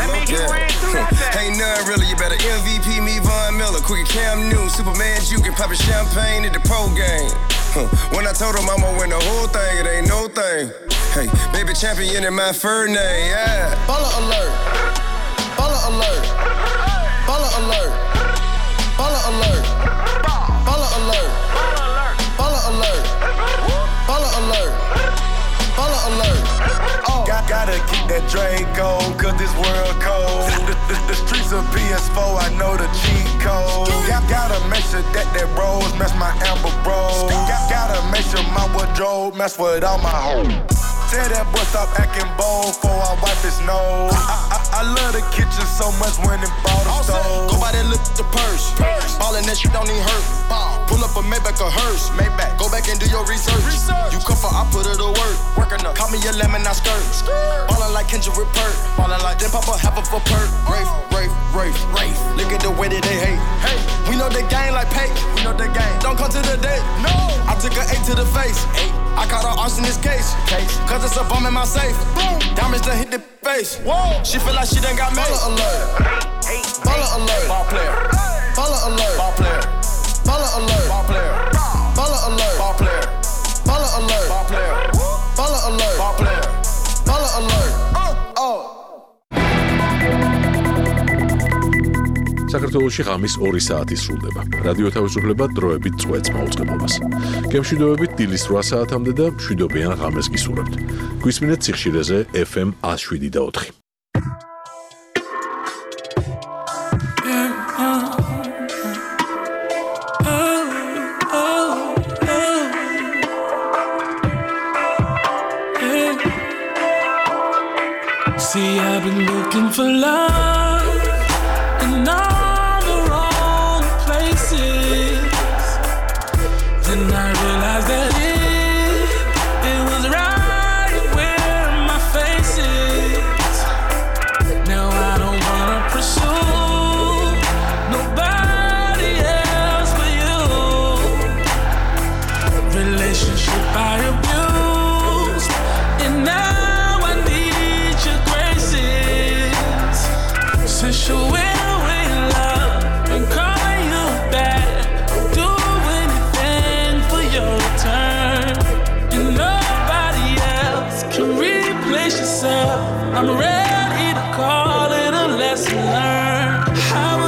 Ain't nothing really, you better MVP me, Von Miller. Quick Cam Newton, Superman juking, poppin' champagne at the pro game. When I told him I'ma win the whole thing, it ain't no thing. Hey, baby champion in my fur name, yeah. Baller alert. Baller alert. Baller alert. Baller alert. Baller alert. Baller alert. Baller alert. Baller alert. Gotta keep that Draco, cause this world cold. The streets of PS4, I know the cheat code. Gotta make sure that rose match my Amber Bros. Gotta make sure my wardrobe match with all my hoes. Tell that boy stop acting bold before I wipe his nose. I love the kitchen so much when it bought a stove. Go by that look the purse. Ballin' that shit don't even hurt. Pull up a Maybach or hearse. Go back and do your research. You come for, I put her to work. Working up. Call me a lemon, I skirt. Ballin' like Kendrick Pert. Ballin' like then pop a half of a perk. Rafe. Look at the way that they hate. Hey, we know the game like Pake. We know the game. Don't come to the date. No. I took an 8 to the face. I caught her arse in this case. Cause it's a bomb in my safe. Boom. Diamonds done hit the face. Whoa. She feel like she done got made. Baller alert. Baller alert. Ball player. Baller alert. Ball player. Baller alert. Ball player. Baller alert. Ball player. Baller alert. Ball player. Baller alert. Ball player. Baller alert. საქართველოში ღამის 2 საათი სრულდება. რადიო თავისუფლება დროებით წვეთს მაუწყებლობას. გემშვიდობებით დილის 8 საათამდე და მშვიდობიან ღამეს გისურვებთ. გვისმინეთ სიხშირეზე FM 107.4. See, I've been looking for love in all the wrong places. Then I realized that it was right where my face is. Now I don't wanna pursue nobody else but you. Relationship I abused, and now I need your graces. Since you went away, love, been calling you back. I'll do anything for your return, and nobody else can replace yourself. I'm ready to call it a lesson learned. How